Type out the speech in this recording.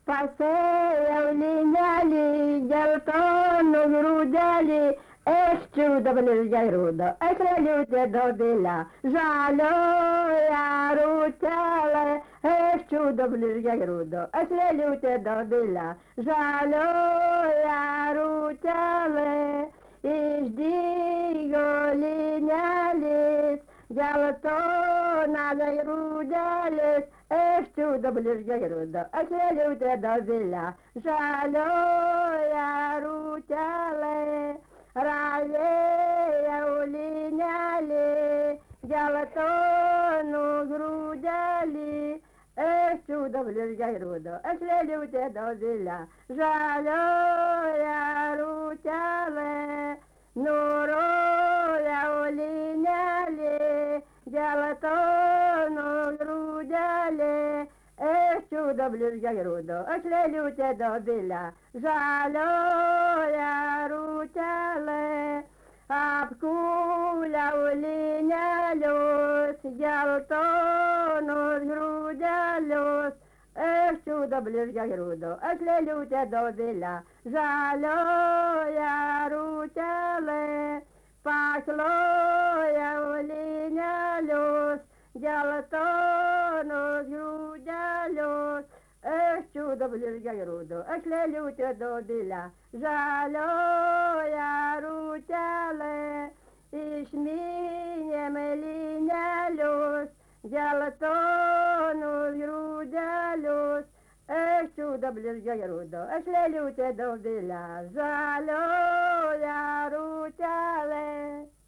Passeia o linjali, geltono grudali, eștiu de bălârgea rudă, eștiu de dobila, jalo iaruțele, eștiu de bălârgea rudă, eștiu de dobila, jalo iaruțele, ești digolinealis, geltonale grudales, eștiu de bălârgea rudă, eștiu de dobila, jalo iaruțele, Raie ulinale, gelatono grudali, eștiu de bălârgea rudă, eștiu de dobila, jalo iaruțele, noroia ulinale, gelatono grudale, eștiu de bălârgea rudă, eștiu de dobila, jalo iaruțele, apcula ulinealos, geltonos grudelos, eștiu de bălârgea rudă, eștiu de dobila, jalo iaruțele, pacloia ulinealos, geltonos grudelos, eștiu de bălârgea rudă, eștiu de dobila, jalo iaruțele, išminė mėlynelius, geltonus grūdelius, eștiu de bălârgea rudă, eștiu de dobila, žalioja rūtelė.